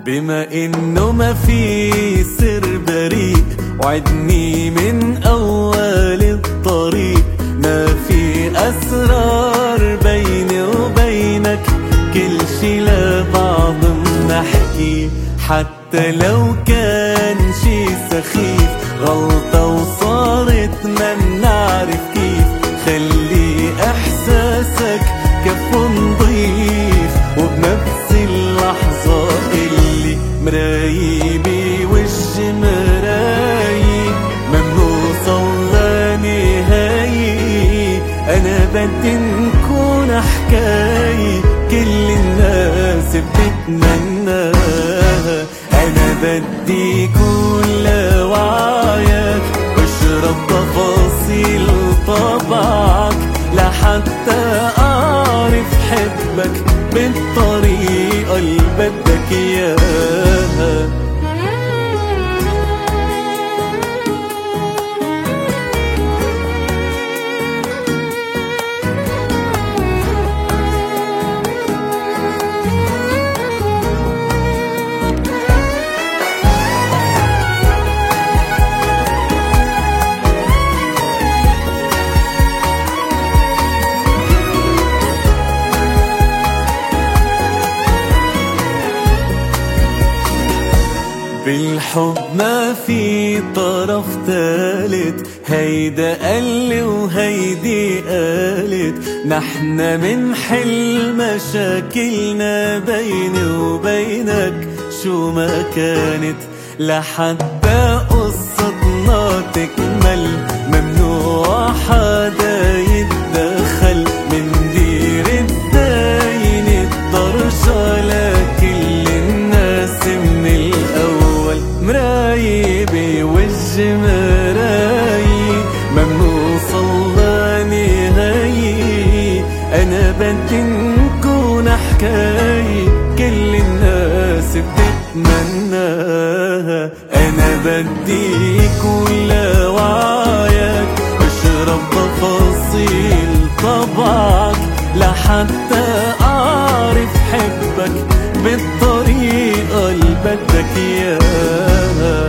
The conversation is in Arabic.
بما انه ما في سر بريء، وعدني من اول الطريق ما في اسرار بيني وبينك، كل شي لبعض منحكي، حتى لو كان شي سخيف غلطة وصارت ما منعرف كيف، خلي احساسك كف نضيف، وبنفس اللحظة اللي مرايي بوجه مرايي ما بنوصل لنهاية، انا بدي نكون حكاية كل الناس بتتمناها، انا بدي كون لوعيك واشرب تفاصيل طبعك، لحتى اعرف حبك بالطريقة اللي بدك اياها. بالحب ما في طرف ثالث، هيدا قال وهيدي قالت، نحنا منحل مشاكلنا بيني وبينك شو ما كانت، لحتى قصتنا تكمل ممنوع حدا يتدخل، مندير الدين الطرشة لكل الناس من الأول، مرايي بوجه مرايي ما بنوصل لنهاية، أنا بدي نكون حكاية كل الناس بتتمناها، أنا بدي كون لوعيك واشرب تفاصيل طبعك، لحتى أعرف حبك بالطريقة اللي بدك إياها.